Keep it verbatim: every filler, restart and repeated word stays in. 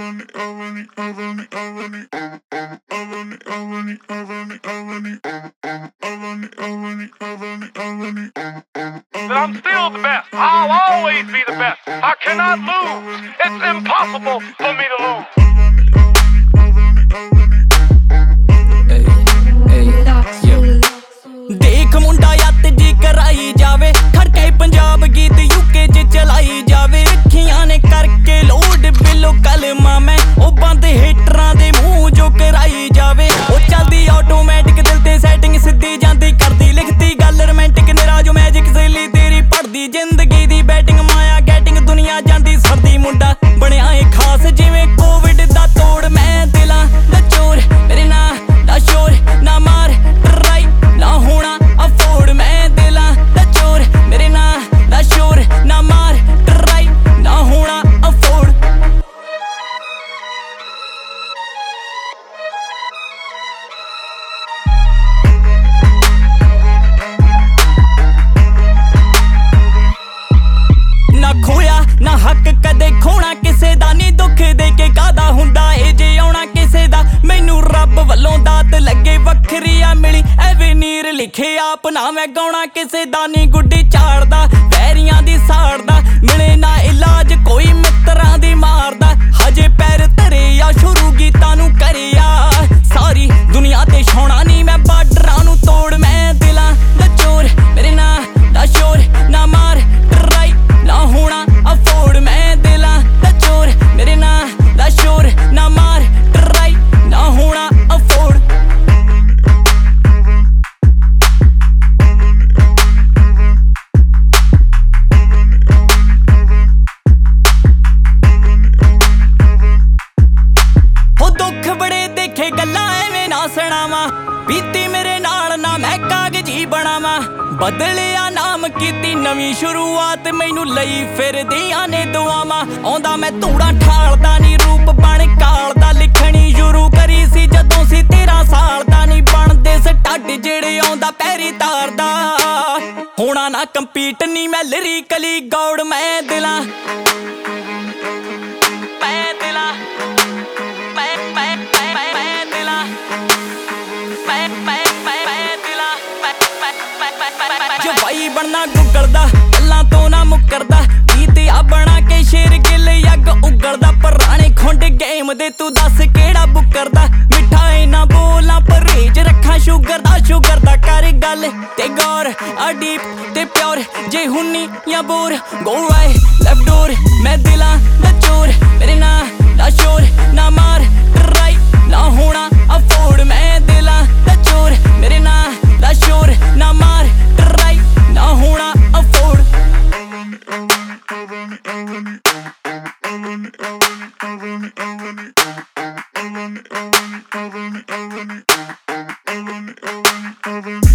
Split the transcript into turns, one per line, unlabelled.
still the best. I'll always be the best. I cannot lose. It's impossible for me to lose.
देख मुंडा यात जी कराई जावे खड़के पंजाब गीत UK च चलाई जावे अखियां ने करके लोड बिलो कलमा मैं ओ बंद हिटरां दे मुंह जो कराई जावे ओ चलदी ऑटोमैटिक दिल ते सैटिंग सिद्धी जांदी करदी लिखती गल रोमांटिक निराजो मैजिक सहेली तेरी पढ़दी जिंदगी दी बैटिंग माया गैटिंग दुनिया जांदी सरदी मुंडा बनिया ए खास जिवें कोविड दा तोड़ मैं दिलां दा चोर मेरे नां दा शोर ना मार ट्राई ना होना अफोर्ड मैं दिलां दा चोर मेरे नां दा शोर ना मार ट्राई ना होना अफोर्ड ना खोया ना हक कदे खोना किसे दा नी दुख दे के कादा हुंदा ए जे आउणा किसे दा मैनू रब वल्लों दात लगे वखरी आ मिली एवे नीर लिखे आप ना मैं गाउणा किसे दा नी गुड्डी झाड़दा वैरियां दी साड़दा मिले ना इलाज कोई मित्रां दी मारदा हजे पैर धरे आ शुरू गीतां नू करिया सारी दुनिया ते छाउणा नी मैं बार्डरां नू तोड़ मैं दिलां दा चोर मेरे नां दा शोर ना मार ट्राई ना होना अफोर्ड मैं दिलां दा चोर मेरे नां दा शोर ना मार ट्राई ना होना अफोर्ड हो दुख बड़े देखे गल्लां एवें ना सुणावां बीती मेरे नाल ना मैं कागजी बनावां बदलिया नाम कीती नवीं शुरुआत मैनू लई फिरदियां ने दुआवां आउंदा मैं धूड़ा ठालदा नी रूप बण कालदा लिखणी शुरू करी सी जदों सी तेरह साल दा नी बनदे स्टड जेड़े आउंदा पैरी तारदा होना ना कंपीट नी मैं लिरिकली गौड़ मैं दिलां मैं दिलां मैं मैं मैं मैं दिलां मैं मैं मैं मैं दिलां जवाई बनना गुगलदा गल्लां तो ना मुकरदा गीत आ बना के शेर गिल यग उगलदा पुराने खुंड गेम दे तू दस केड़ा बुकरदा मिठा इना बोलां परहेज रखा शुगर दा शुगर दा कर गल ते गौर आ डीप ते प्योर जे हुन्नी या बोर गो राइट लेफ्ट डोर मैं दिलां दा चोर मेरे नां दा शोर ना मार ट्राई ना होना अफोर्ड मैं दिलां दा चोर मेरे नां दा शोर ना मार ट्राई ना होना अफोर्ड
I